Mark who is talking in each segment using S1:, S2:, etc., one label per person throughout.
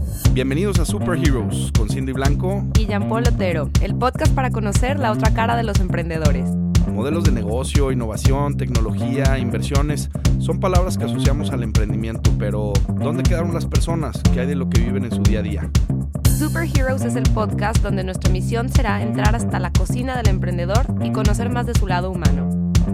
S1: Bienvenidos a Superheroes con Cindy Blanco
S2: y Jean-Paul Otero, el podcast para conocer la otra cara de los emprendedores.
S1: Modelos de negocio, innovación, tecnología, inversiones, son palabras que asociamos al emprendimiento, pero ¿dónde quedaron las personas? ¿Qué hay de lo que viven en su día a día?
S2: Superheroes es el podcast donde nuestra misión será entrar hasta la cocina del emprendedor y conocer más de su lado humano.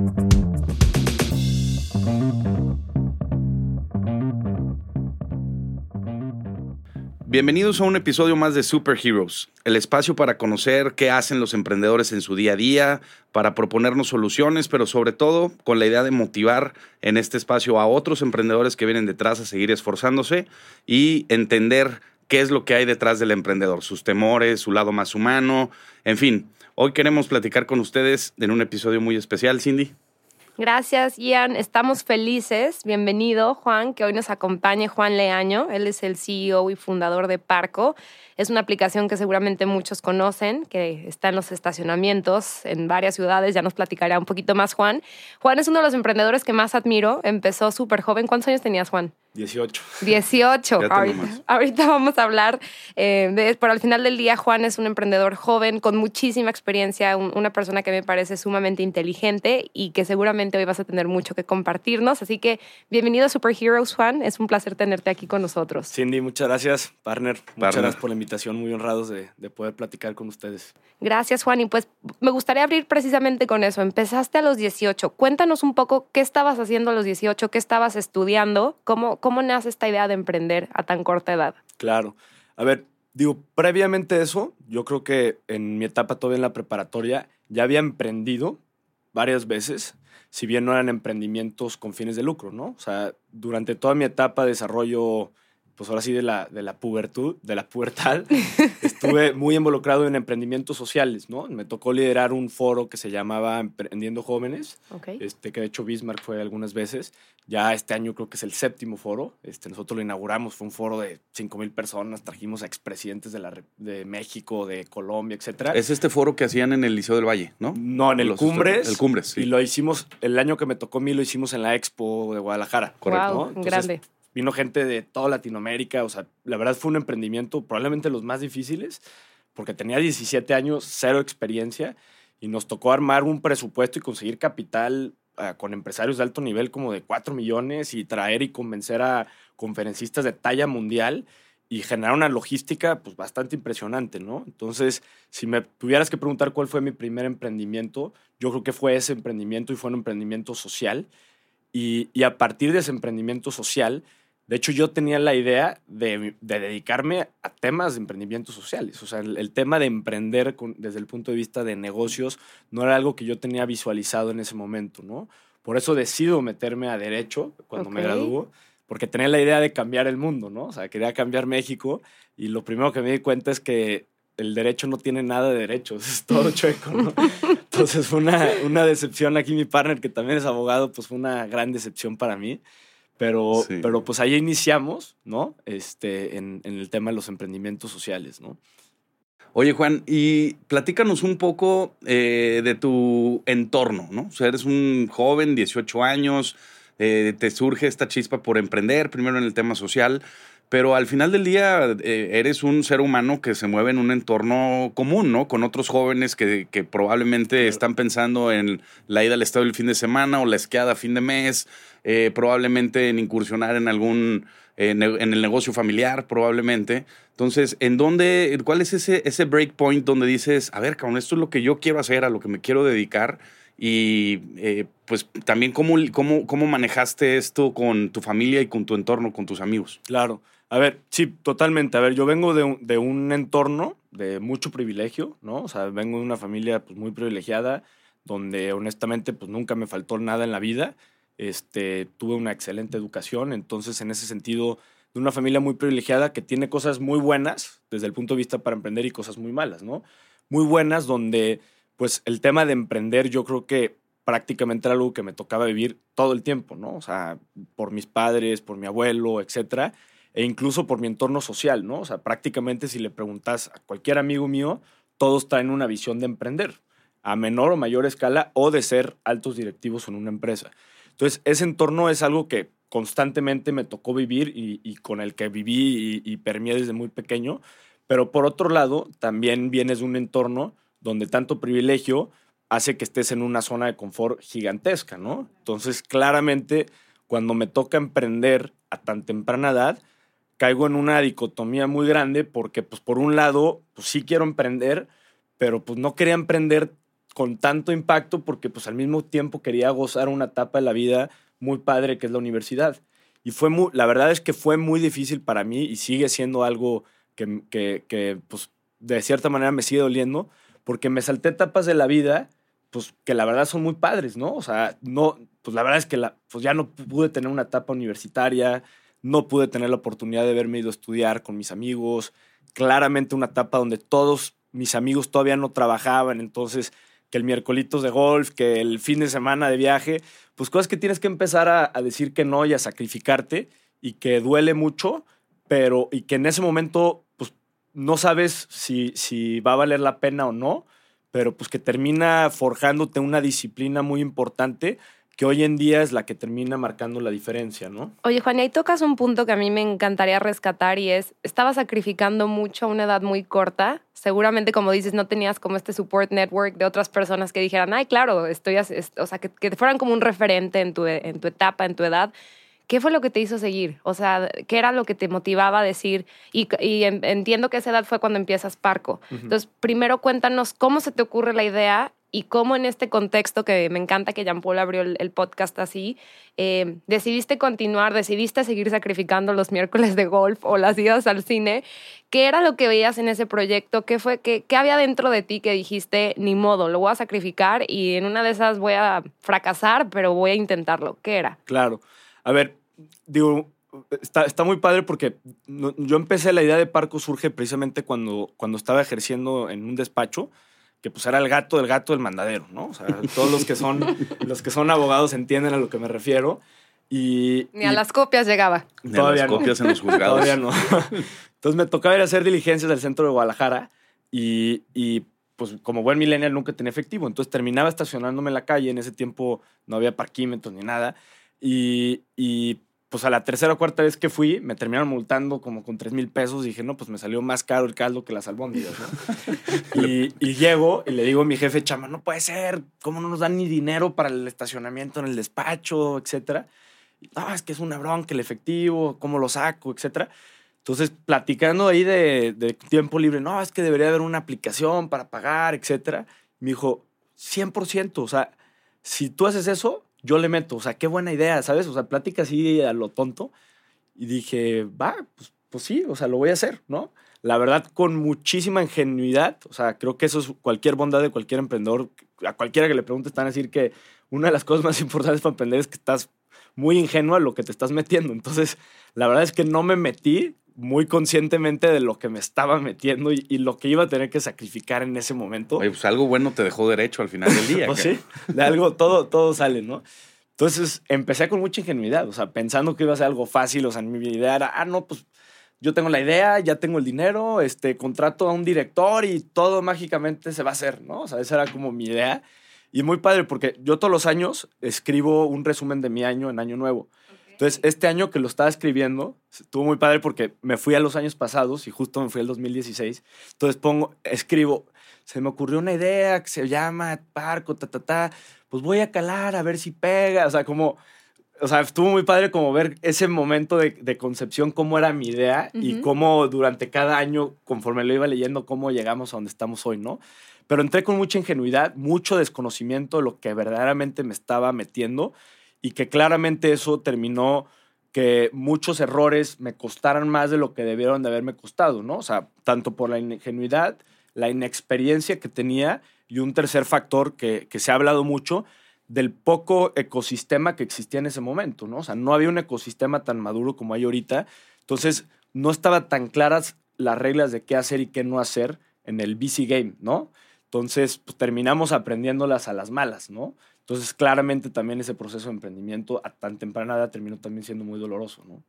S1: Bienvenidos a un episodio más de Superheroes, el espacio para conocer qué hacen los emprendedores en su día a día, para proponernos soluciones, pero sobre todo con la idea de motivar en este espacio a otros emprendedores que vienen detrás a seguir esforzándose y entender qué es lo que hay detrás del emprendedor, sus temores, su lado más humano, en fin. Hoy queremos platicar con ustedes en un episodio muy especial, Cindy.
S2: Gracias, Ian. Estamos felices. Bienvenido, Juan, que hoy nos acompañe Juan Leaño. Él es el CEO y fundador de Parco. Es una aplicación que seguramente muchos conocen, que está en los estacionamientos en varias ciudades. Ya nos platicará un poquito más, Juan. Juan es uno de los emprendedores que más admiro. Empezó súper joven. ¿Cuántos años tenías, Juan?
S3: 18.
S2: 18. Ahorita vamos a hablar. Pero al final del día, Juan es un emprendedor joven con muchísima experiencia, una persona que me parece sumamente inteligente y que seguramente hoy vas a tener mucho que compartirnos. Así que bienvenido a Superheroes, Juan. Es un placer tenerte aquí con nosotros.
S3: Cindy, muchas gracias, partner. Muchas gracias por la invitación. Muy honrados de poder platicar con ustedes.
S2: Gracias, Juan. Y pues me gustaría abrir precisamente con eso. Empezaste a los 18. Cuéntanos un poco qué estabas haciendo a los 18, qué estabas estudiando, cómo nace esta idea de emprender a tan corta edad.
S3: Claro. A ver, previamente a eso, yo creo que en mi etapa todavía en la preparatoria ya había emprendido varias veces, si bien no eran emprendimientos con fines de lucro, ¿no? O sea, durante toda mi etapa de desarrollo, pues ahora sí de la pubertad, estuve muy involucrado en emprendimientos sociales, ¿no? Me tocó liderar un foro que se llamaba Emprendiendo Jóvenes,
S2: okay.
S3: Que de hecho Bismarck fue algunas veces. Ya este año creo que es el 7º foro. Nosotros lo inauguramos, fue un foro de 5,000 personas, trajimos a expresidentes de México, de Colombia, etcétera.
S1: Es este foro que hacían en el Liceo del Valle, ¿no?
S3: No, en el Cumbres.
S1: El Cumbres, sí.
S3: Y lo hicimos, el año que me tocó a mí lo hicimos en la Expo de Guadalajara.
S2: Correcto.
S3: Wow,
S2: ¿no? Entonces, grande.
S3: Vino gente de toda Latinoamérica, o sea, la verdad fue un emprendimiento probablemente los más difíciles, porque tenía 17 años, cero experiencia, y nos tocó armar un presupuesto y conseguir capital con empresarios de alto nivel como de 4 millones y traer y convencer a conferencistas de talla mundial y generar una logística pues bastante impresionante, ¿no? Entonces, si me tuvieras que preguntar cuál fue mi primer emprendimiento, yo creo que fue ese emprendimiento y fue un emprendimiento social. Y a partir de ese emprendimiento social, de hecho, yo tenía la idea de dedicarme a temas de emprendimientos sociales. O sea, el tema de emprender desde el punto de vista de negocios no era algo que yo tenía visualizado en ese momento, ¿no? Por eso decido meterme a Derecho cuando me graduó, porque tenía la idea de cambiar el mundo, ¿no? O sea, quería cambiar México y lo primero que me di cuenta es que el derecho no tiene nada de derechos, es todo chueco, ¿no? Entonces fue una decepción. Aquí mi partner, que también es abogado, pues fue una gran decepción para mí. Pero pues ahí iniciamos, ¿no? En el tema de los emprendimientos sociales, ¿no?
S1: Oye, Juan, y platícanos un poco de tu entorno, ¿no? O sea, eres un joven, 18 años, te surge esta chispa por emprender, primero en el tema social, pero al final del día eres un ser humano que se mueve en un entorno común, ¿no? Con otros jóvenes que probablemente están pensando en la ida al estadio el fin de semana o la esquiada a fin de mes, probablemente en incursionar en en el negocio familiar, probablemente. Entonces, ¿cuál es ese break point donde dices, a ver, cabrón, esto es lo que yo quiero hacer, a lo que me quiero dedicar? Y pues también cómo manejaste esto con tu familia y con tu entorno, con tus amigos.
S3: Claro. A ver, sí, totalmente. A ver, yo vengo de un entorno de mucho privilegio, ¿no? O sea, vengo de una familia pues, muy privilegiada, donde honestamente pues nunca me faltó nada en la vida. Tuve una excelente educación, entonces en ese sentido, de una familia muy privilegiada que tiene cosas muy buenas desde el punto de vista para emprender y cosas muy malas, ¿no? Muy buenas donde pues el tema de emprender yo creo que prácticamente era algo que me tocaba vivir todo el tiempo, ¿no? O sea, por mis padres, por mi abuelo, etcétera, e incluso por mi entorno social, ¿no? O sea, prácticamente si le preguntas a cualquier amigo mío, todos traen una visión de emprender a menor o mayor escala o de ser altos directivos en una empresa. Entonces, ese entorno es algo que constantemente me tocó vivir y con el que viví y permeé desde muy pequeño. Pero por otro lado, también vienes de un entorno donde tanto privilegio hace que estés en una zona de confort gigantesca, ¿no? Entonces, claramente, cuando me toca emprender a tan temprana edad, caigo en una dicotomía muy grande porque, pues, por un lado, pues sí quiero emprender, pero pues no quería emprender con tanto impacto porque, pues, al mismo tiempo quería gozar una etapa de la vida muy padre que es la universidad. Y la verdad es que fue muy difícil para mí y sigue siendo algo que pues, de cierta manera me sigue doliendo porque me salté etapas de la vida pues que la verdad son muy padres, ¿no? O sea, no, pues la verdad es que pues ya no pude tener una etapa universitaria, no pude tener la oportunidad de haberme ido a estudiar con mis amigos, claramente una etapa donde todos mis amigos todavía no trabajaban, entonces que el miércolitos de golf, que el fin de semana de viaje, pues cosas que tienes que empezar a decir que no y a sacrificarte y que duele mucho, pero y que en ese momento pues no sabes si va a valer la pena o no, pero pues que termina forjándote una disciplina muy importante que hoy en día es la que termina marcando la diferencia, ¿no?
S2: Oye, Juan, y ahí tocas un punto que a mí me encantaría rescatar y es, estabas sacrificando mucho a una edad muy corta. Seguramente, como dices, no tenías como este support network de otras personas que dijeran, ay, claro, o sea, que fueran como un referente en tu etapa, en tu edad. ¿Qué fue lo que te hizo seguir? O sea, ¿qué era lo que te motivaba a decir? Y entiendo que esa edad fue cuando empiezas Parco. Uh-huh. Entonces, primero cuéntanos cómo se te ocurre la idea y cómo en este contexto, que me encanta que Jean-Paul abrió el podcast así, decidiste continuar, decidiste seguir sacrificando los miércoles de golf o las idas al cine. ¿Qué era lo que veías en ese proyecto? ¿Qué había dentro de ti que dijiste, ni modo, lo voy a sacrificar y en una de esas voy a fracasar, pero voy a intentarlo? ¿Qué era?
S3: Claro. A ver, digo, está muy padre porque yo empecé, la idea de Parco surge precisamente cuando estaba ejerciendo en un despacho, que pues era el gato del mandadero, ¿no? O sea, todos los que son abogados entienden a lo que me refiero.
S2: Ni a las copias llegaba.
S3: Todavía
S1: no. Copias en los juzgados.
S3: Todavía no. Entonces me tocaba ir a hacer diligencias del centro de Guadalajara y pues como buen millennial nunca tenía efectivo. Entonces terminaba estacionándome en la calle. En ese tiempo no había parquímetros ni nada. Y pues a la tercera o cuarta vez que fui, me terminaron multando como con 3,000 pesos. Dije, no, pues me salió más caro el caldo que las albóndigas, ¿no? y llego y le digo a mi jefe, chama, no puede ser, ¿cómo no nos dan ni dinero para el estacionamiento en el despacho, etcétera? No, es que es una bronca el efectivo, ¿cómo lo saco, etcétera? Entonces, platicando ahí de tiempo libre, no, es que debería haber una aplicación para pagar, etcétera. Me dijo, 100%, o sea, si tú haces eso, yo le meto, o sea, qué buena idea, ¿sabes? O sea, plática así a lo tonto. Y dije, va, pues sí, o sea, lo voy a hacer, ¿no? La verdad, con muchísima ingenuidad, o sea, creo que eso es cualquier bondad de cualquier emprendedor. A cualquiera que le pregunte están a decir que una de las cosas más importantes para emprender es que estás muy ingenuo a lo que te estás metiendo. Entonces, la verdad es que no me metí muy conscientemente de lo que me estaba metiendo y lo que iba a tener que sacrificar en ese momento.
S1: Oye, pues algo bueno te dejó derecho al final del día.
S3: Pues sí, de algo, todo sale, ¿no? Entonces, empecé con mucha ingenuidad, o sea, pensando que iba a ser algo fácil, o sea, mi idea era, no, pues yo tengo la idea, ya tengo el dinero, contrato a un director y todo mágicamente se va a hacer, ¿no? O sea, esa era como mi idea. Y muy padre, porque yo todos los años escribo un resumen de mi año en Año Nuevo. Entonces, este año que lo estaba escribiendo, estuvo muy padre porque me fui a los años pasados y justo me fui al 2016. Entonces escribo, se me ocurrió una idea que se llama Parco, pues voy a calar a ver si pega. O sea, estuvo muy padre como ver ese momento de concepción, cómo era mi idea y cómo durante cada año, conforme lo iba leyendo, cómo llegamos a donde estamos hoy, ¿no? Pero entré con mucha ingenuidad, mucho desconocimiento de lo que verdaderamente me estaba metiendo y que claramente eso terminó que muchos errores me costaran más de lo que debieron de haberme costado, ¿no? O sea, tanto por la ingenuidad, la inexperiencia que tenía y un tercer factor que se ha hablado mucho del poco ecosistema que existía en ese momento, ¿no? O sea, no había un ecosistema tan maduro como hay ahorita. Entonces, no estaban tan claras las reglas de qué hacer y qué no hacer en el VC game, ¿no? Entonces, pues terminamos aprendiéndolas a las malas, ¿no? Entonces, claramente también ese proceso de emprendimiento a tan temprana edad terminó también siendo muy doloroso, ¿no?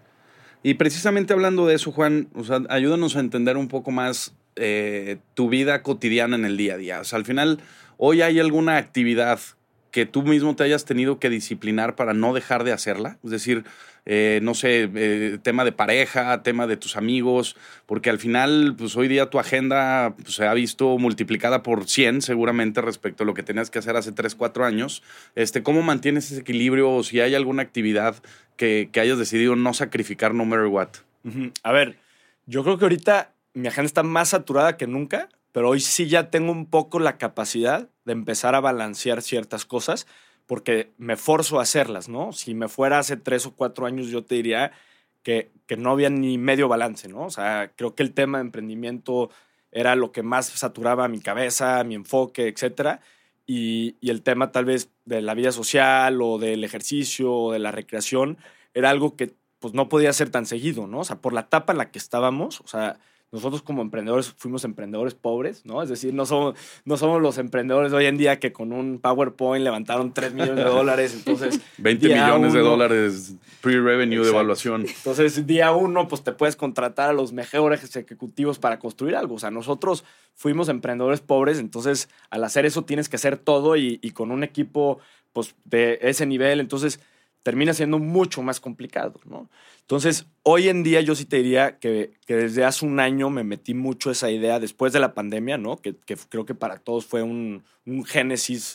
S1: Y precisamente hablando de eso, Juan, o sea, ayúdanos a entender un poco más tu vida cotidiana en el día a día. O sea, al final, ¿hoy hay alguna actividad que tú mismo te hayas tenido que disciplinar para no dejar de hacerla? Es decir, no sé, tema de pareja, tema de tus amigos, porque al final, pues hoy día tu agenda pues, se ha visto multiplicada por 100 seguramente respecto a lo que tenías que hacer hace 3, 4 años. ¿Cómo mantienes ese equilibrio o si hay alguna actividad que hayas decidido no sacrificar no matter what?
S3: A ver, yo creo que ahorita mi agenda está más saturada que nunca, pero hoy sí ya tengo un poco la capacidad de empezar a balancear ciertas cosas porque me forzo a hacerlas, ¿no? Si me fuera hace 3 o 4 años, yo te diría que no había ni medio balance, ¿no? O sea, creo que el tema de emprendimiento era lo que más saturaba mi cabeza, mi enfoque, etcétera. Y el tema tal vez de la vida social o del ejercicio o de la recreación era algo que pues no podía ser tan seguido, ¿no? O sea, por la etapa en la que estábamos, o sea, nosotros como emprendedores fuimos emprendedores pobres, ¿no? Es decir, no somos los emprendedores de hoy en día que con un PowerPoint levantaron $3 millones, entonces...
S1: 20 millones de dólares pre-revenue de evaluación.
S3: Entonces, día 1, pues te puedes contratar a los mejores ejecutivos para construir algo. O sea, nosotros fuimos emprendedores pobres, entonces al hacer eso tienes que hacer todo y con un equipo pues, de ese nivel, entonces termina siendo mucho más complicado, ¿no? Entonces, hoy en día yo sí te diría que desde hace un año me metí mucho esa idea después de la pandemia, ¿no? Que creo que para todos fue un génesis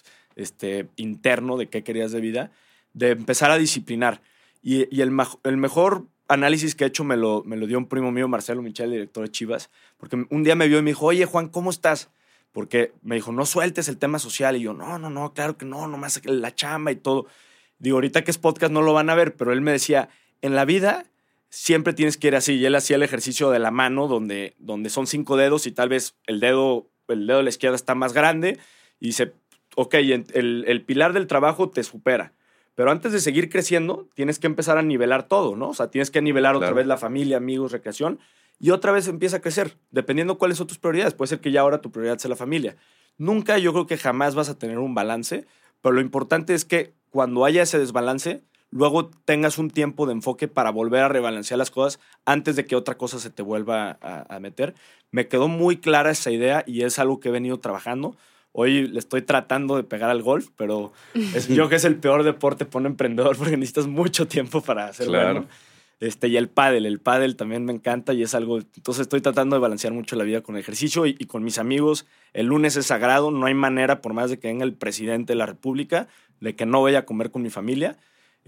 S3: interno de qué querías de vida, de empezar a disciplinar. Y el mejor análisis que he hecho me lo dio un primo mío, Marcelo Michel, director de Chivas, porque un día me vio y me dijo, oye, Juan, ¿cómo estás? Porque me dijo, no sueltes el tema social. Y yo, no, claro que no, nomás la chamba y todo. Digo, ahorita que es podcast no lo van a ver, pero él me decía, en la vida siempre tienes que ir así. Y él hacía el ejercicio de la mano, donde son 5 dedos y tal vez el dedo de la izquierda está más grande. Y dice, ok, el pilar del trabajo te supera. Pero antes de seguir creciendo, tienes que empezar a nivelar todo, ¿no? O sea, tienes que nivelar otra vez la familia, amigos, recreación. Y otra vez empieza a crecer, dependiendo cuáles son tus prioridades. Puede ser que ya ahora tu prioridad sea la familia. Nunca, yo creo que jamás vas a tener un balance, pero lo importante es que cuando haya ese desbalance, luego tengas un tiempo de enfoque para volver a rebalancear las cosas antes de que otra cosa se te vuelva a meter. Me quedó muy clara esa idea y es algo que he venido trabajando. Hoy le estoy tratando de pegar al golf, pero yo creo que es el peor deporte para un emprendedor porque necesitas mucho tiempo para hacerlo.
S1: Claro.
S3: Bueno. Y el pádel también me encanta y es algo, entonces estoy tratando de balancear mucho la vida con el ejercicio y con mis amigos. El lunes es sagrado, no hay manera, por más de que venga el presidente de la República, de que no vaya a comer con mi familia.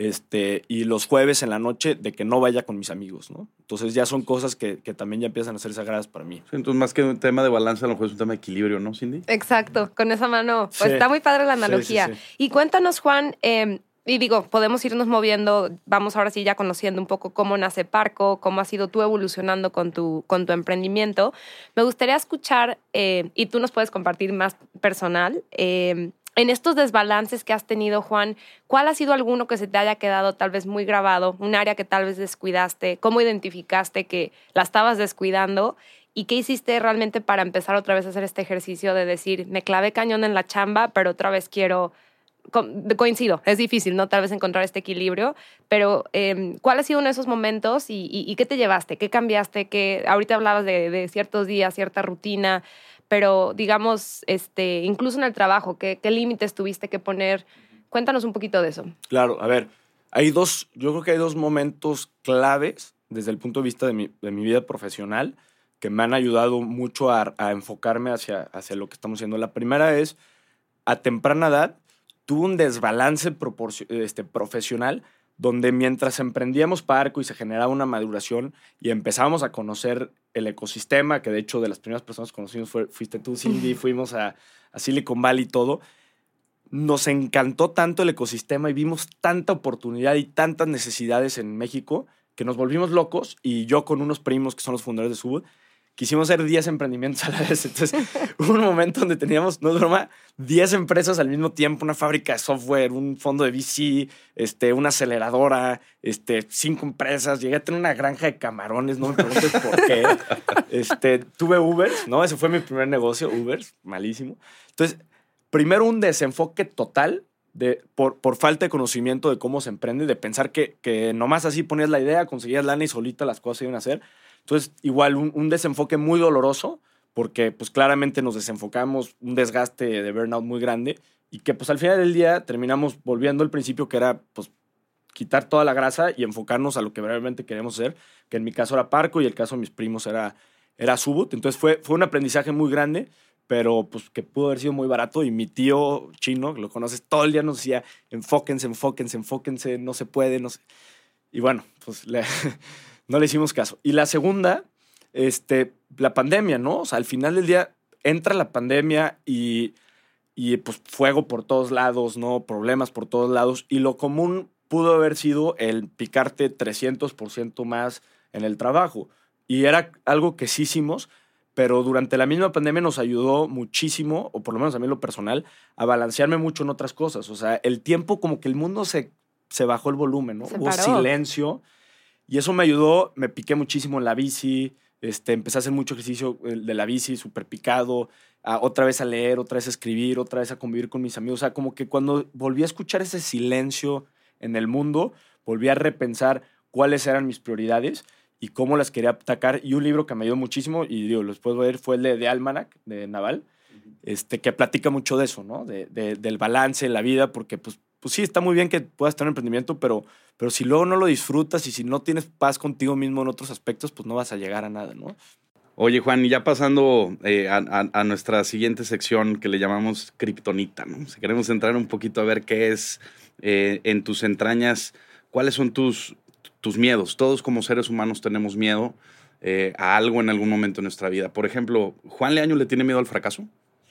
S3: Y los jueves en la noche de que no vaya con mis amigos, ¿no? Entonces ya son cosas que también ya empiezan a ser sagradas para mí.
S1: Sí, entonces más que un tema de balance, a lo mejor es un tema de equilibrio, ¿no, Cindy?
S2: Exacto, con esa mano. Pues
S3: Sí.
S2: está muy padre la analogía.
S3: Sí.
S2: Y cuéntanos, Juan, y digo, podemos irnos moviendo, vamos ahora sí ya conociendo un poco cómo nace Parco, cómo has ido tú evolucionando con tu emprendimiento. Me gustaría escuchar, y tú nos puedes compartir más personal, en estos desbalances que has tenido, Juan, ¿cuál ha sido alguno que se te haya quedado tal vez muy grabado? Un área que tal vez descuidaste, ¿cómo identificaste que la estabas descuidando? ¿Y qué hiciste realmente para empezar otra vez a hacer este ejercicio de decir, me clavé cañón en la chamba, pero otra vez quiero... Coincido, es difícil, ¿no? Tal vez encontrar este equilibrio, pero ¿cuál ha sido uno de esos momentos y qué te llevaste? ¿Qué cambiaste? Ahorita hablabas de ciertos días, cierta rutina, pero digamos, incluso en el trabajo, ¿qué límites tuviste que poner? Cuéntanos un poquito de eso.
S3: Claro, a ver, yo creo que hay 2 momentos claves desde el punto de vista de mi vida profesional que me han ayudado mucho a enfocarme hacia lo que estamos haciendo. La primera es, a temprana edad, tuve un desbalance profesional donde mientras emprendíamos Parco y se generaba una maduración y empezábamos a conocer el ecosistema, que de hecho de las primeras personas que conocimos fuiste tú, Cindy, fuimos a Silicon Valley y todo, nos encantó tanto el ecosistema y vimos tanta oportunidad y tantas necesidades en México que nos volvimos locos y yo con unos primos que son los fundadores de Subud, quisimos hacer 10 emprendimientos a la vez. Entonces, hubo un momento donde teníamos, no es broma, 10 empresas al mismo tiempo, una fábrica de software, un fondo de VC, una aceleradora, 5 empresas. Llegué a tener una granja de camarones, no me preguntes por qué. Tuve Ubers, ¿no? Ese fue mi primer negocio, Ubers, malísimo. Entonces, primero un desenfoque total por falta de conocimiento de cómo se emprende, de pensar que nomás así ponías la idea, conseguías lana y solita las cosas se iban a hacer. Entonces, igual, un desenfoque muy doloroso, porque pues claramente nos desenfocamos, un desgaste de burnout muy grande, y que pues al final del día terminamos volviendo al principio, que era pues quitar toda la grasa y enfocarnos a lo que realmente queremos hacer, que en mi caso era Parco y el caso de mis primos era Subut. Entonces fue un aprendizaje muy grande, pero pues que pudo haber sido muy barato. Y mi tío chino, que lo conoces, todo el día nos decía, enfóquense, no se puede, no sé. Y bueno, pues no le hicimos caso. Y la segunda, la pandemia, ¿no? O sea, al final del día entra la pandemia y pues fuego por todos lados, ¿no? Problemas por todos lados. Y lo común pudo haber sido el picarte 300% más en el trabajo. Y era algo que sí hicimos, pero durante la misma pandemia nos ayudó muchísimo, o por lo menos a mí en lo personal, a balancearme mucho en otras cosas. O sea, el tiempo, como que el mundo se bajó el volumen, ¿no? Hubo silencio. Y eso me ayudó, me piqué muchísimo en la bici, empecé a hacer mucho ejercicio de la bici, súper picado, otra vez a leer, otra vez a escribir, otra vez a convivir con mis amigos. O sea, como que cuando volví a escuchar ese silencio en el mundo, volví a repensar cuáles eran mis prioridades y cómo las quería atacar. Y un libro que me ayudó muchísimo, y digo, los puedo ver, fue el de Almanac, de Naval, que platica mucho de eso, ¿no? Del balance en la vida, porque pues sí, está muy bien que puedas tener un emprendimiento, pero si luego no lo disfrutas y si no tienes paz contigo mismo en otros aspectos, pues no vas a llegar a nada, ¿no?
S1: Oye, Juan, y ya pasando a nuestra siguiente sección que le llamamos Kriptonita, ¿no? Si queremos entrar un poquito a ver qué es en tus entrañas, cuáles son tus miedos. Todos como seres humanos tenemos miedo a algo en algún momento de nuestra vida. Por ejemplo, ¿Juan Leaño le tiene miedo al fracaso?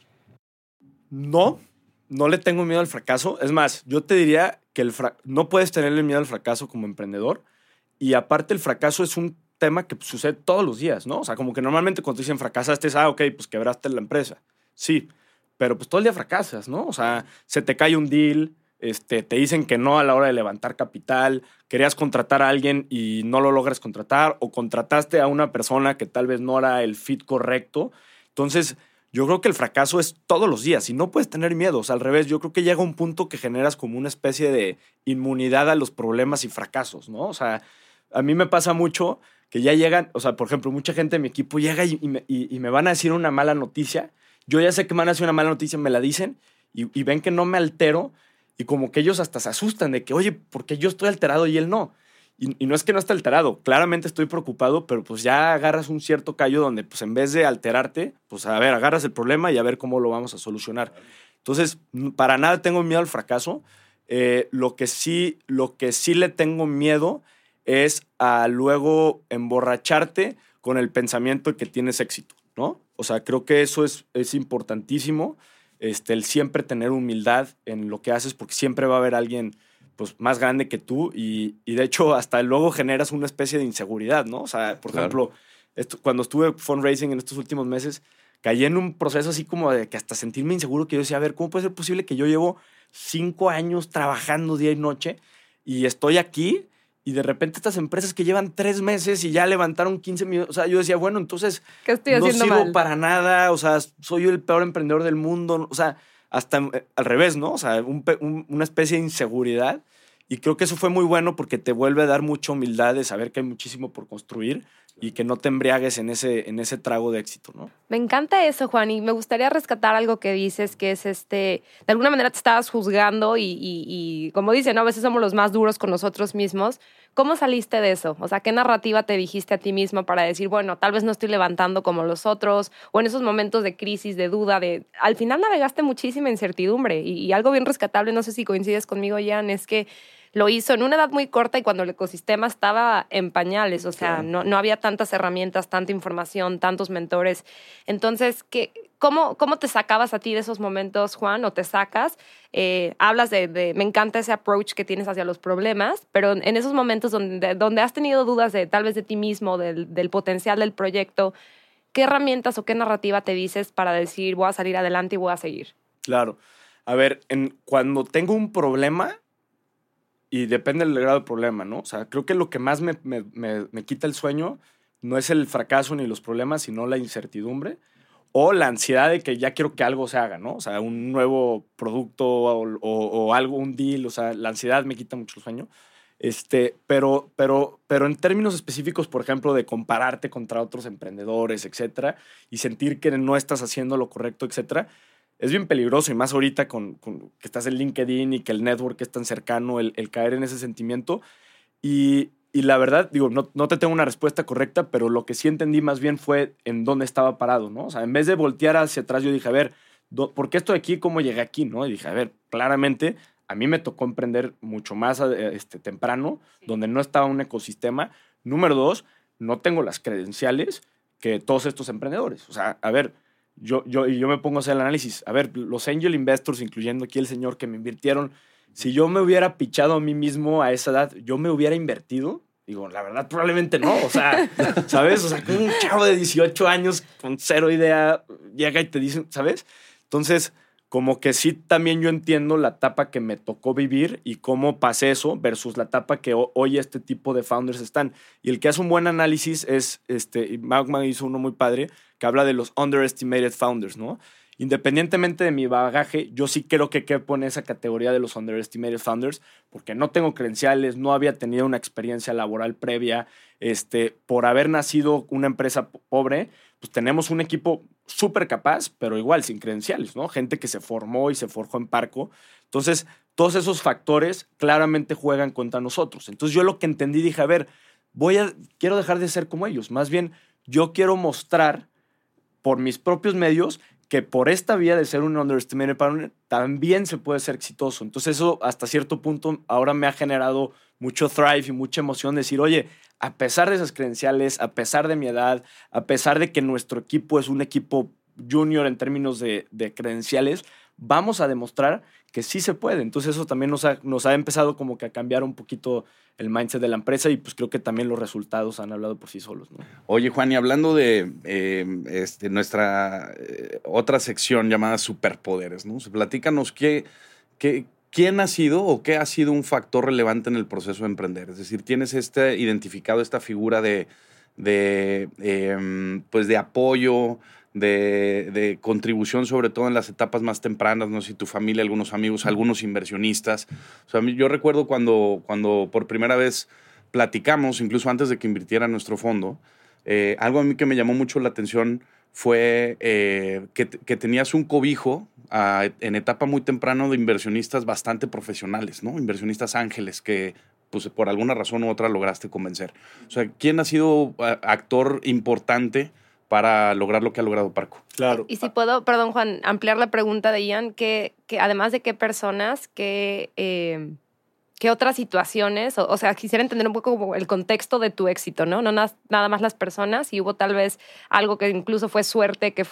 S3: No le tengo miedo al fracaso. Es más, yo te diría que no puedes tenerle miedo al fracaso como emprendedor. Y aparte, el fracaso es un tema que sucede todos los días, ¿no? O sea, como que normalmente cuando te dicen fracasaste, ok, pues quebraste la empresa. Sí, pero pues todo el día fracasas, ¿no? O sea, se te cae un deal, te dicen que no a la hora de levantar capital, querías contratar a alguien y no lo logras contratar, o contrataste a una persona que tal vez no era el fit correcto. Entonces, yo creo que el fracaso es todos los días y no puedes tener miedo. O sea, al revés, yo creo que llega un punto que generas como una especie de inmunidad a los problemas y fracasos, ¿no? O sea, a mí me pasa mucho que ya llegan, o sea, por ejemplo, mucha gente de mi equipo llega y me van a decir una mala noticia. Yo ya sé que me van a decir una mala noticia, me la dicen y ven que no me altero y como que ellos hasta se asustan de que, oye, ¿por qué yo estoy alterado y él no? Y no es que no esté alterado, claramente estoy preocupado, pero pues ya agarras un cierto callo donde pues en vez de alterarte, pues a ver, agarras el problema y a ver cómo lo vamos a solucionar. Entonces, para nada tengo miedo al fracaso. Lo que sí le tengo miedo es a luego emborracharte con el pensamiento de que tienes éxito, ¿no? O sea, creo que eso es importantísimo, el siempre tener humildad en lo que haces, porque siempre va a haber alguien pues, más grande que tú y de hecho hasta luego generas una especie de inseguridad, ¿no? O sea, por ejemplo, cuando estuve fundraising en estos últimos meses, caí en un proceso así como de que hasta sentirme inseguro, que yo decía, a ver, ¿cómo puede ser posible que yo llevo 5 años trabajando día y noche y estoy aquí y de repente estas empresas que llevan 3 meses y ya levantaron 15 millones? O sea, yo decía, bueno, entonces
S2: ¿qué estoy haciendo
S3: no sirvo
S2: mal?
S3: para nada, o sea, soy el peor emprendedor del mundo, o sea, hasta al revés, ¿no? O sea, una especie de inseguridad. Y creo que eso fue muy bueno porque te vuelve a dar mucha humildad de saber que hay muchísimo por construir y que no te embriagues en ese trago de éxito, ¿no?
S2: Me encanta eso, Juan, y me gustaría rescatar algo que dices, que es de alguna manera te estabas juzgando y como dicen, ¿no? A veces somos los más duros con nosotros mismos. ¿Cómo saliste de eso? O sea, ¿qué narrativa te dijiste a ti mismo para decir, bueno, tal vez no estoy levantando como los otros, o en esos momentos de crisis, de duda, al final navegaste muchísima incertidumbre y algo bien rescatable, no sé si coincides conmigo, Jan, es que lo hizo en una edad muy corta y cuando el ecosistema estaba en pañales, o sea, no había tantas herramientas, tanta información, tantos mentores. Entonces, ¿cómo te sacabas a ti de esos momentos, Juan, o te sacas? Hablas me encanta ese approach que tienes hacia los problemas, pero en esos momentos donde has tenido dudas tal vez de ti mismo, del potencial del proyecto, ¿qué herramientas o qué narrativa te dices para decir voy a salir adelante y voy a seguir?
S3: Claro. A ver, cuando tengo un problema, y depende del grado del problema, ¿no? O sea, creo que lo que más me quita el sueño no es el fracaso ni los problemas, sino la incertidumbre o la ansiedad de que ya quiero que algo se haga, ¿no? O sea, un nuevo producto o algo, un deal, o sea, la ansiedad me quita mucho el sueño. Pero en términos específicos, por ejemplo, de compararte contra otros emprendedores, etcétera, y sentir que no estás haciendo lo correcto, etcétera, es bien peligroso, y más ahorita con que estás en LinkedIn y que el network es tan cercano, el caer en ese sentimiento. Y la verdad, digo, no te tengo una respuesta correcta, pero lo que sí entendí más bien fue en dónde estaba parado, ¿no? O sea, en vez de voltear hacia atrás, yo dije, a ver, ¿por qué estoy aquí? ¿Cómo llegué aquí? ¿No? Y dije, a ver, claramente a mí me tocó emprender mucho más temprano, donde no estaba un ecosistema. Número 2, no tengo las credenciales que todos estos emprendedores. O sea, a ver, yo me pongo a hacer el análisis. A ver, los angel investors, incluyendo aquí el señor que me invirtieron, si yo me hubiera pichado a mí mismo a esa edad, ¿yo me hubiera invertido? Digo, la verdad, probablemente no. O sea, ¿sabes? O sea, que un chavo de 18 años con cero idea llega y te dice, ¿sabes? Entonces, como que sí también yo entiendo la etapa que me tocó vivir y cómo pasé eso versus la etapa que hoy este tipo de founders están. Y el que hace un buen análisis es, y Magma hizo uno muy padre, que habla de los underestimated founders, ¿no? Independientemente de mi bagaje, yo sí creo que quepo en esa categoría de los underestimated founders, porque no tengo credenciales, no había tenido una experiencia laboral previa, por haber nacido una empresa pobre, pues tenemos un equipo súper capaz, pero igual sin credenciales, ¿no? Gente que se formó y se forjó en Parco. Entonces, todos esos factores claramente juegan contra nosotros. Entonces, yo lo que entendí, dije, a ver, quiero dejar de ser como ellos. Más bien, yo quiero mostrar por mis propios medios que por esta vía de ser un underestimated partner también se puede ser exitoso. Entonces eso hasta cierto punto ahora me ha generado mucho thrive y mucha emoción decir, oye, a pesar de esas credenciales, a pesar de mi edad, a pesar de que nuestro equipo es un equipo junior en términos de credenciales, vamos a demostrar que sí se puede. Entonces eso también nos ha empezado como que a cambiar un poquito el mindset de la empresa y pues creo que también los resultados han hablado por sí solos, ¿no?
S1: Oye, Juan, y hablando de nuestra otra sección llamada Superpoderes, ¿no? Platícanos quién ha sido o qué ha sido un factor relevante en el proceso de emprender. Es decir, tienes identificado esta figura pues de apoyo, de contribución, sobre todo en las etapas más tempranas, no sé si tu familia, algunos amigos, algunos inversionistas. O sea, yo recuerdo cuando por primera vez platicamos, incluso antes de que invirtiera nuestro fondo, algo a mí que me llamó mucho la atención fue que tenías un cobijo en etapa muy temprana de inversionistas bastante profesionales, ¿no? Inversionistas ángeles que pues, por alguna razón u otra lograste convencer. O sea, ¿quién ha sido actor importante para lograr lo que ha logrado Parco?
S3: Claro.
S2: Y si puedo, perdón, Juan, ampliar la pregunta de Ian, que además de qué personas, qué otras situaciones, o sea, quisiera entender un poco como el contexto de tu éxito, ¿no? No nada más las personas, y hubo tal vez algo que incluso fue suerte, que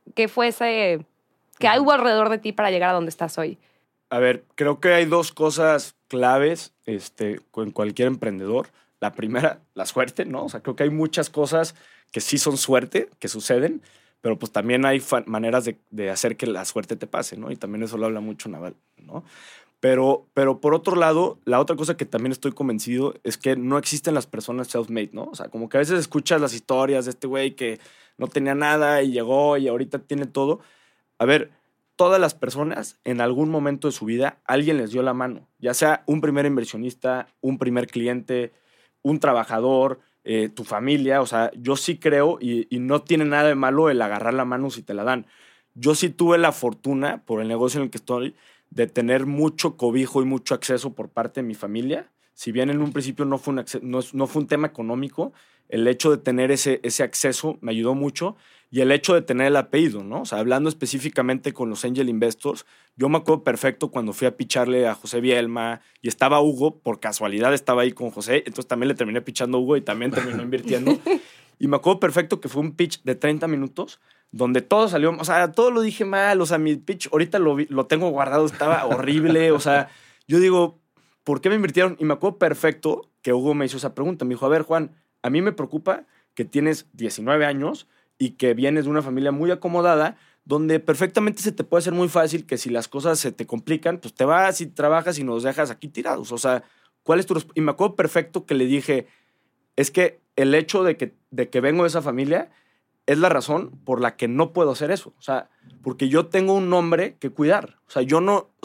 S2: hubo alrededor de ti para llegar a donde estás hoy.
S3: A ver, creo que hay dos cosas claves con cualquier emprendedor. La primera, la suerte, ¿no? O sea, creo que hay muchas cosas que sí son suerte, que suceden, pero pues también hay maneras de hacer que la suerte te pase, ¿no? Y también eso lo habla mucho Naval, ¿no? Pero por otro lado, la otra cosa que también estoy convencido es que no existen las personas self-made, ¿no? O sea, como que a veces escuchas las historias de este güey que no tenía nada y llegó y ahorita tiene todo. A ver, todas las personas en algún momento de su vida alguien les dio la mano, ya sea un primer inversionista, un primer cliente, un trabajador, tu familia. O sea, yo sí creo y no tiene nada de malo el agarrar la mano si te la dan. Yo sí tuve la fortuna, por el negocio en el que estoy, de tener mucho cobijo y mucho acceso por parte de mi familia. Si bien en un principio no fue un tema económico, el hecho de tener ese acceso me ayudó mucho, y el hecho de tener el apellido, ¿no? O sea, hablando específicamente con los angel investors, yo me acuerdo perfecto cuando fui a picharle a José Bielma y estaba Hugo, por casualidad estaba ahí con José, entonces también le terminé pichando a Hugo y también terminó invirtiendo. Y me acuerdo perfecto que fue un pitch de 30 minutos donde todo salió, o sea, todo lo dije mal, o sea, mi pitch ahorita lo tengo guardado, estaba horrible, o sea, yo digo, ¿por qué me invirtieron? Y me acuerdo perfecto que Hugo me hizo esa pregunta, me dijo, a ver, Juan, a mí me preocupa que tienes 19 años y que vienes de una familia muy acomodada, donde perfectamente se te puede hacer muy fácil que si las cosas se te complican, pues te vas y trabajas y nos dejas aquí tirados. O sea, ¿cuál es tu respuesta? Y me acuerdo perfecto que le dije, es que el hecho de que vengo de esa familia es la razón por la que no puedo hacer eso. O sea, porque yo tengo un nombre que cuidar. O sea,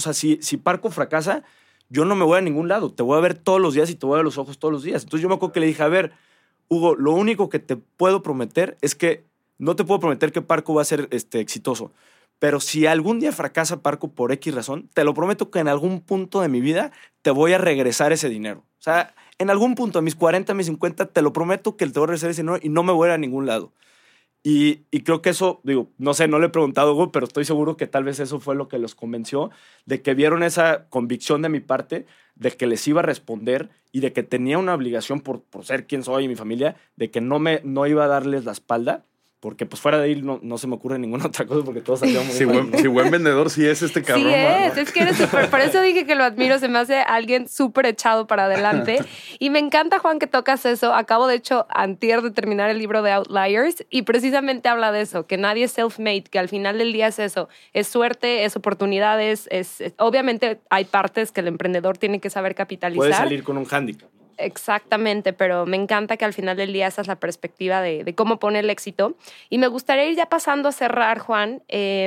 S3: si Parco fracasa, yo no me voy a ningún lado. Te voy a ver todos los días y te voy a ver los ojos todos los días. Entonces yo me acuerdo que le dije, a ver, Hugo, lo único que te puedo prometer es que no te puedo prometer que Parco va a ser exitoso, pero si algún día fracasa Parco por X razón, te lo prometo que en algún punto de mi vida te voy a regresar ese dinero. O sea, en algún punto, a mis 40, a mis 50, te lo prometo que te voy a regresar ese dinero y no me voy a ir a ningún lado. Y creo que eso, digo, no sé, no le he preguntado a Hugo, pero estoy seguro que tal vez eso fue lo que los convenció, de que vieron esa convicción de mi parte, de que les iba a responder y de que tenía una obligación por ser quien soy y mi familia, de que no iba a darles la espalda, porque pues fuera de ahí no se me ocurre ninguna otra cosa porque todos salíamos
S1: Si buen vendedor sí es este cabrón.
S2: Sí es que eres súper, por eso dije que lo admiro, se me hace alguien súper echado para adelante. Y me encanta, Juan, que tocas eso. Acabo, de hecho, antier de terminar el libro de Outliers y precisamente habla de eso, que nadie es self-made, que al final del día es eso, es suerte, es oportunidades, obviamente hay partes que el emprendedor tiene que saber capitalizar.
S3: Puede salir con un hándicap.
S2: Exactamente, pero me encanta que al final del día esa es la perspectiva de cómo pone el éxito. Y me gustaría ir ya pasando a cerrar, Juan.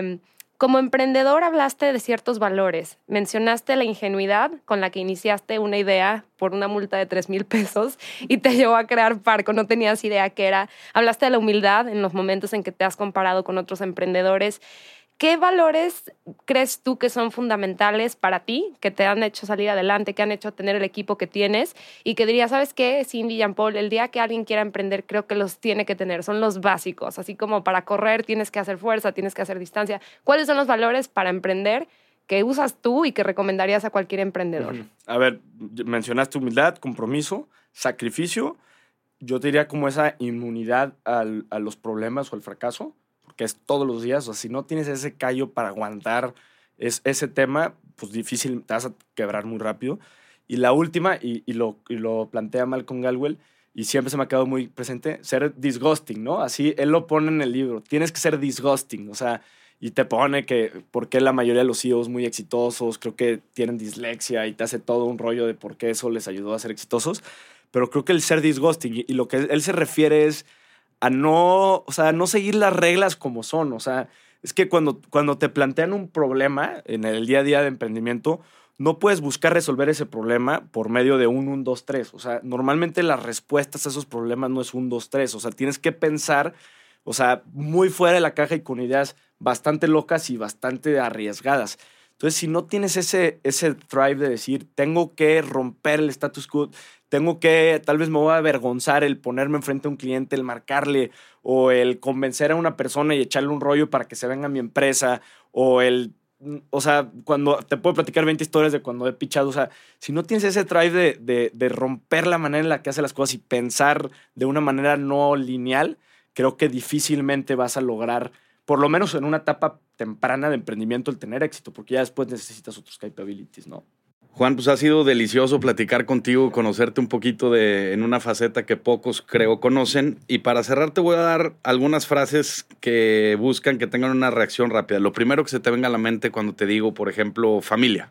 S2: Como emprendedor hablaste de ciertos valores. Mencionaste la ingenuidad con la que iniciaste una idea por una multa de 3,000 pesos y te llevó a crear Parco. No tenías idea qué era. Hablaste de la humildad en los momentos en que te has comparado con otros emprendedores. ¿Qué valores crees tú que son fundamentales para ti, que te han hecho salir adelante, que han hecho tener el equipo que tienes y que dirías, ¿sabes qué, Cindy y Jean-Paul? El día que alguien quiera emprender, creo que los tiene que tener. Son los básicos. Así como para correr tienes que hacer fuerza, tienes que hacer distancia. ¿Cuáles son los valores para emprender que usas tú y que recomendarías a cualquier emprendedor?
S3: A ver, mencionaste humildad, compromiso, sacrificio. Yo te diría como esa inmunidad a los problemas o al fracaso, que es todos los días. O sea, si no tienes ese callo para aguantar ese tema, pues difícil, te vas a quebrar muy rápido. Y la última, y lo plantea Malcolm Gladwell, y siempre se me ha quedado muy presente, ser disgusting, ¿no? Así él lo pone en el libro. Tienes que ser disgusting, o sea, y te pone que por qué la mayoría de los CEOs muy exitosos creo que tienen dislexia y te hace todo un rollo de por qué eso les ayudó a ser exitosos. Pero creo que el ser disgusting, y lo que él se refiere es a no seguir las reglas como son. O sea, es que cuando te plantean un problema en el día a día de emprendimiento, no puedes buscar resolver ese problema por medio de 1, 2, 3. O sea, normalmente las respuestas a esos problemas no es 1, 2, 3. O sea, tienes que pensar, o sea, muy fuera de la caja y con ideas bastante locas y bastante arriesgadas. Entonces, si no tienes ese drive de decir, tengo que romper el status quo, tengo que, tal vez me voy a avergonzar el ponerme enfrente a un cliente, el marcarle, o el convencer a una persona y echarle un rollo para que se venga a mi empresa, o sea, cuando te puedo platicar 20 historias de cuando he pichado. O sea, si no tienes ese drive de romper la manera en la que hace las cosas y pensar de una manera no lineal, creo que difícilmente vas a lograr, por lo menos en una etapa temprana de emprendimiento, el tener éxito, porque ya después necesitas otros capabilities, ¿no?
S1: Juan, pues ha sido delicioso platicar contigo, conocerte un poquito en una faceta que pocos creo conocen. Y para cerrar te voy a dar algunas frases que buscan que tengan una reacción rápida. Lo primero que se te venga a la mente cuando te digo, por ejemplo, familia.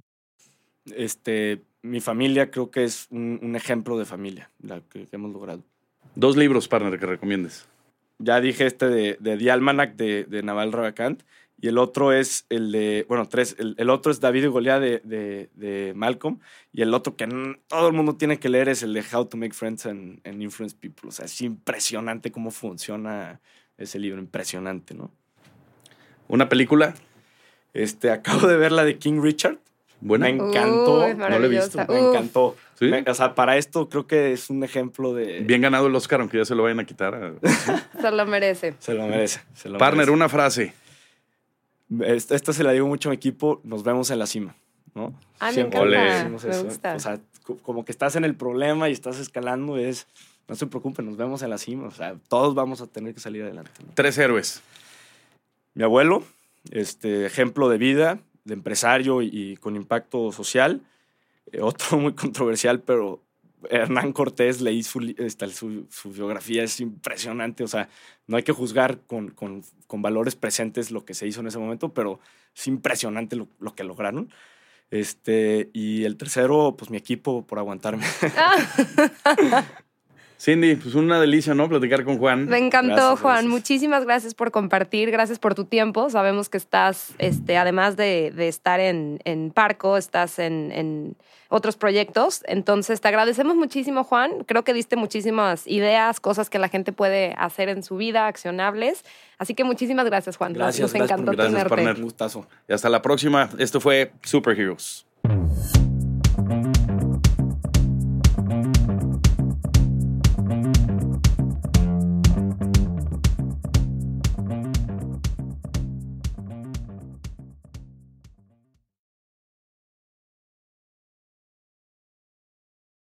S3: Mi familia creo que es un ejemplo de familia, la que hemos logrado.
S1: 2 libros, partner, que recomiendes.
S3: Ya dije de The Almanac de Naval Ravikant. Y el otro es el de, bueno, 3. El otro es David y Goliat de Malcolm. Y el otro que todo el mundo tiene que leer es el de How to Make Friends and Influence People. O sea, es impresionante cómo funciona ese libro. Impresionante, ¿no?
S1: ¿Una película?
S3: Acabo de ver la de King Richard.
S1: Buena.
S3: Me encantó.
S2: No lo he visto.
S3: Me encantó.
S1: ¿Sí?
S3: O sea, para esto creo que es un ejemplo de...
S1: Bien ganado el Oscar, aunque ya se lo vayan a quitar.
S2: Se lo merece.
S3: Se lo merece.
S1: Partner, una frase.
S3: Esta se la digo mucho a mi equipo, nos vemos en la cima, ¿no?
S2: Ah,
S3: Siempre
S2: me encanta,
S3: decimos eso.
S2: me gusta.
S3: O sea, como que estás en el problema y estás escalando, no se preocupen, nos vemos en la cima. O sea, todos vamos a tener que salir adelante, ¿no?
S1: 3 héroes.
S3: Mi abuelo, ejemplo de vida, de empresario y con impacto social. Otro muy controversial, pero Hernán Cortés, leí su biografía, es impresionante. O sea, no hay que juzgar con valores presentes lo que se hizo en ese momento, pero es impresionante lo que lograron. Y el tercero, pues mi equipo por aguantarme.
S1: Cindy, pues una delicia, ¿no? Platicar con Juan.
S2: Me encantó,
S3: Gracias,
S2: Juan.
S3: gracias.
S2: Muchísimas gracias por compartir. Gracias por tu tiempo. Sabemos que estás, además de estar en Parco, estás en otros proyectos. Entonces, te agradecemos muchísimo, Juan. Creo que diste muchísimas ideas, cosas que la gente puede hacer en su vida, accionables. Así que muchísimas gracias, Juan.
S3: Gracias,
S2: Nos encantó
S1: gracias,
S2: tenerte.
S1: partner.
S3: Un gustazo.
S1: Y hasta la próxima. Esto fue Superheroes.